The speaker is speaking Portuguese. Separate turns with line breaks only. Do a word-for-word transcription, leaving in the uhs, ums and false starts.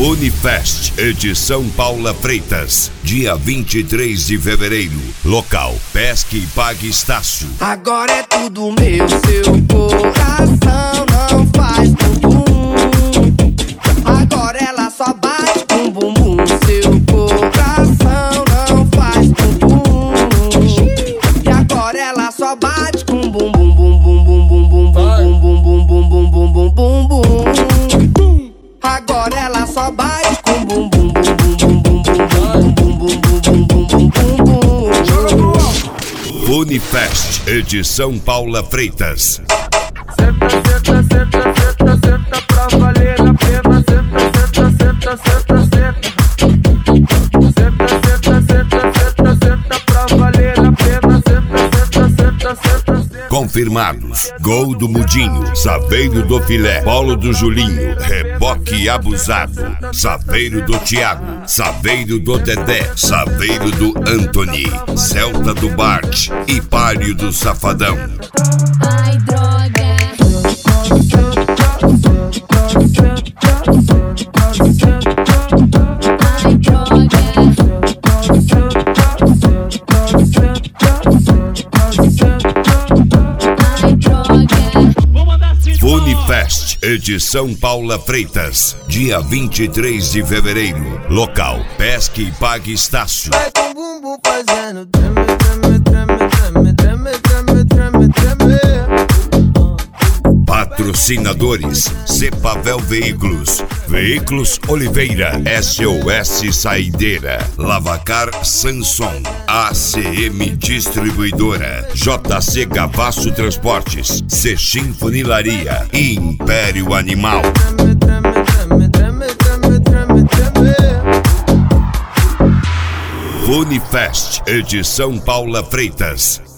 Funifest, edição Paula Freitas, dia vinte e três de fevereiro. Local, Pesque e Pague Estácio.
Agora é tudo meu, seu coração não faz bumbum. Agora ela só bate com bumbum. Seu coração não faz bumbum. E agora ela só bate com bumbum, bum bum bum bum bum bum bum bum bum bum bum bum bum bum. Agora ela só bate com bum bum bum bum bum bum bum bum bum bum bum bum.
Funifest, edição Paula Freitas.
Senta, senta, senta, senta, senta pra valer a pena. Senta, senta, senta, senta, senta. Senta, senta, senta, senta, senta pra valer a pena. Senta, senta, senta, senta, senta.
Confirmados: Gol do Mudinho, Saveiro do Filé, Polo do Julinho, Reboque Abusado, Saveiro do Thiago, Saveiro do Dedé, Saveiro do Anthony, Celta do Bart e Páreo do Safadão.
Ai, droga. Ai, droga.
Funifest, edição Paula Freitas, dia vinte e três de fevereiro. Local, Pesque e Pague Estácio.
Vai com bumbum fazendo treme, treme, treme, treme, treme, treme, treme, treme.
Patrocinadores: Cepavel Veículos, Veículos Oliveira, S O S Saideira, Lavacar Sanson, A C M Distribuidora, J C Gavasso Transportes, Sechim Funilaria e Império Animal.
Treme, treme, treme, treme, treme, treme, treme.
Funifest, edição Paula Freitas.